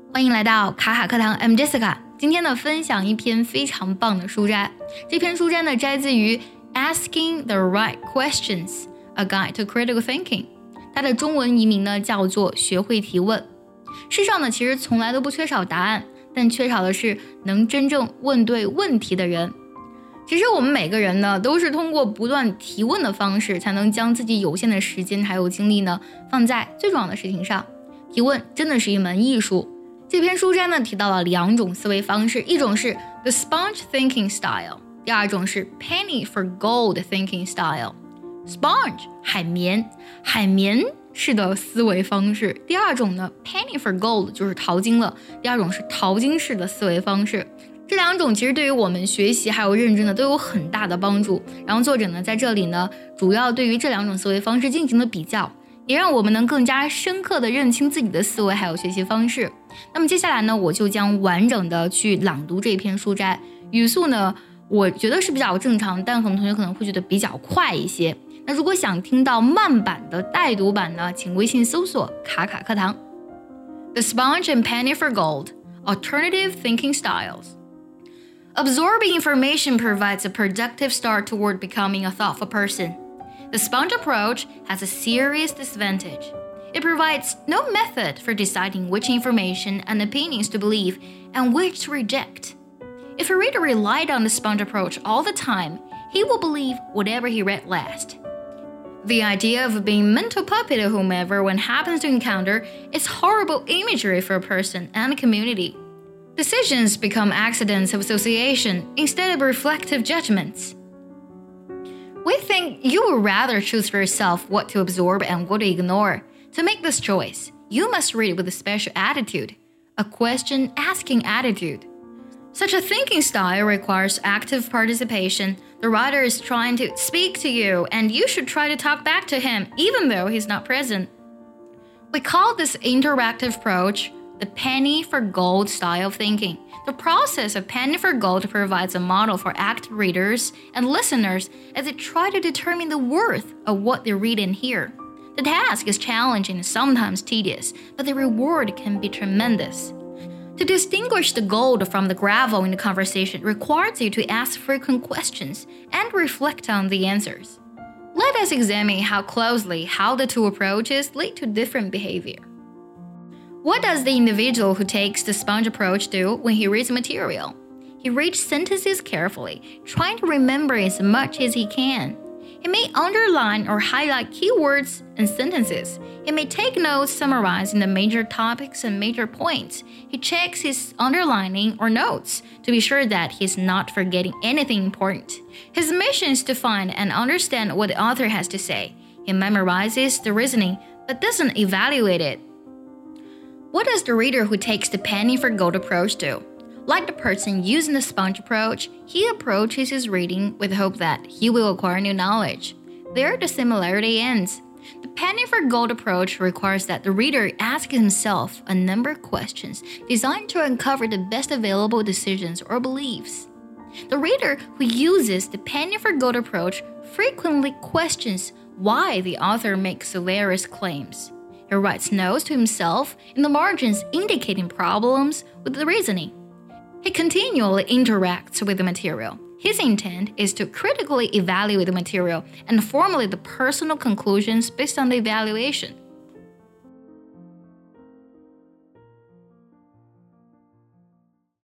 欢迎来到卡卡课堂 I'm Jessica。 今天呢分享一篇非常棒的书摘，这篇书摘呢摘自于 Asking the Right Questions, A Guide to Critical Thinking， 它的中文译名呢叫做学会提问。世上呢其实从来都不缺少答案，但缺少的是能真正问对问题的人。其实我们每个人呢都是通过不断提问的方式，才能将自己有限的时间还有精力呢放在最重要的事情上。提问真的是一门艺术。这篇书摘呢提到了两种思维方式，一种是 The Sponge Thinking Style， 第二种是 Penny for Gold Thinking Style。Sponge 海绵式的思维方式，第二种呢 Penny for Gold 就是淘金了，第二种是淘金式的思维方式。这两种其实对于我们学习还有认知呢都有很大的帮助。然后作者呢在这里呢主要对于这两种思维方式进行了比较，也让我们能更加深刻地认清自己的思维还有学习方式。那么接下来呢我就将完整的去朗读这篇书摘，语速呢我觉得是比较正常，但很多同学可能会觉得比较快一些。那如果想听到慢版的带读版呢，请微信搜索卡卡课堂。 The Sponge and Penny for Gold, Alternative Thinking Styles.Absorbing information provides a productive start toward becoming a thoughtful person. The sponge approach has a serious disadvantage. It provides no method for deciding which information and opinions to believe and which to reject. If a reader relied on the sponge approach all the time, he will believe whatever he read last. The idea of being mental puppet of whomever one happens to encounter is horrible imagery for a person and a community.Decisions become accidents of association instead of reflective judgments. We think you would rather choose for yourself what to absorb and what to ignore. To make this choice, you must read with a special attitude, a question-asking attitude. Such a thinking style requires active participation. The writer is trying to speak to you, and you should try to talk back to him even though he's not present. We call this interactive approach the penny for gold style of thinking. The process of penny for gold provides a model for active readers and listeners as they try to determine the worth of what they read and hear. The task is challenging and sometimes tedious, but the reward can be tremendous. To distinguish the gold from the gravel in the conversation requires you to ask frequent questions and reflect on the answers. Let us examine how the two approaches lead to different behavior.What does the individual who takes the sponge approach do when he reads material? He reads sentences carefully, trying to remember as much as he can. He may underline or highlight keywords and sentences. He may take notes summarizing the major topics and major points. He checks his underlining or notes to be sure that he's not forgetting anything important. His mission is to find and understand what the author has to say. He memorizes the reasoning, but doesn't evaluate it.What does the reader who takes the penny for gold approach do? Like the person using the sponge approach, he approaches his reading with the hope that he will acquire new knowledge. There the similarity ends. The penny for gold approach requires that the reader ask himself a number of questions designed to uncover the best available decisions or beliefs. The reader who uses the penny for gold approach frequently questions why the author makes various claims.He writes notes to himself in the margins indicating problems with the reasoning. He continually interacts with the material. His intent is to critically evaluate the material and formulate the personal conclusions based on the evaluation.